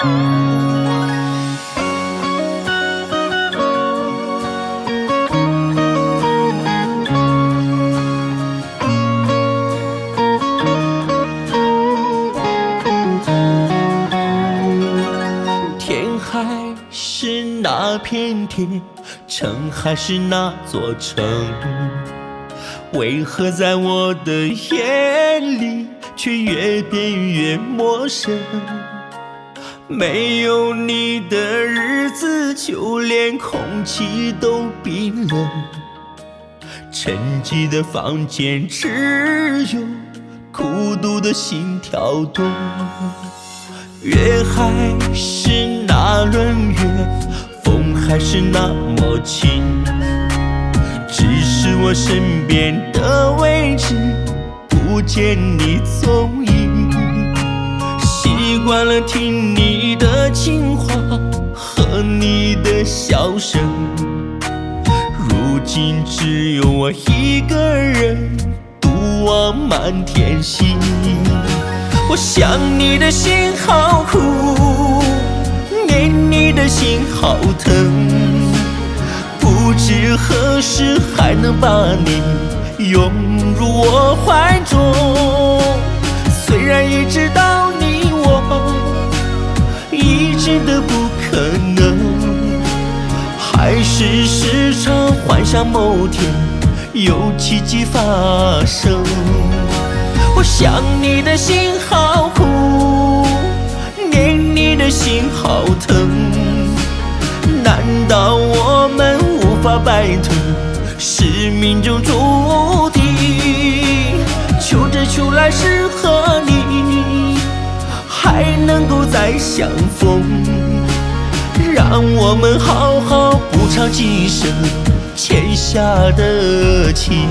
天还是那片天，城还是那座城，为何在我的眼里却越变越陌生？没有你的日子，就连空气都冰冷，沉寂的房间只有孤独的心跳动。月还是那轮月，风还是那么轻，只是我身边的位置不见你踪影。习惯了听你的情话和你的笑声，如今只有我一个人独望满天星。我想你的心好苦，念你的心好疼，不知何时还能把你拥入我怀中。虽然已知道你我一直的不可能，还是时常幻想某天有奇迹发生。我想你的心好苦，念你的心好疼，难道我们无法摆脱是命中注定？求着求来是和你还能够再相逢，让我们好好补偿今生欠下的情。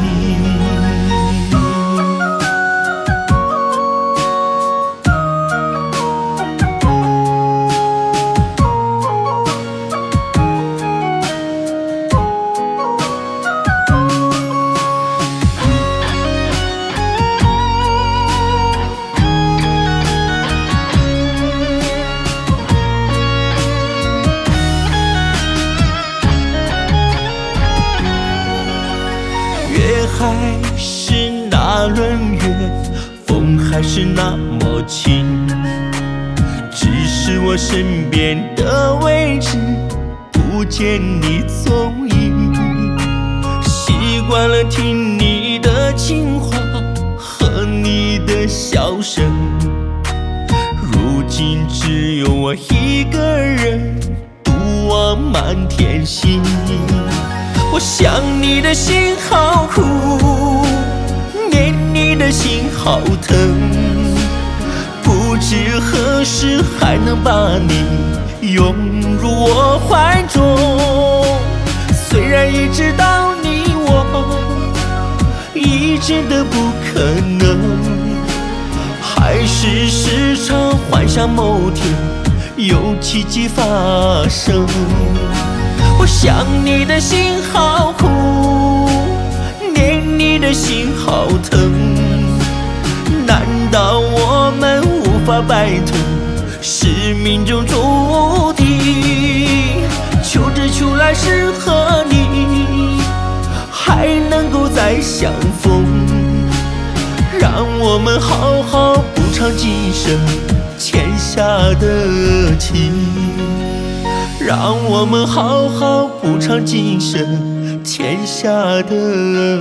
月还是那轮月，风还是那么轻，只是我身边的位置不见你踪影。习惯了听你的情话和你的笑声，如今只有我一个人独望满天星。我想你的心好苦，念你的心好疼，不知何时还能把你拥入我怀中。虽然已知道你我一直的不可能，还是时常幻想某天有奇迹发生。我想你的心好苦，念你的心好疼，难道我们无法摆脱是命中注定？求着求来是和你还能够再相逢，让我们好好补偿今生欠下的情，让我们好好补偿今生欠下的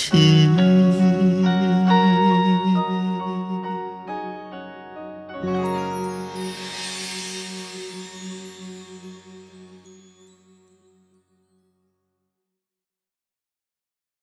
情。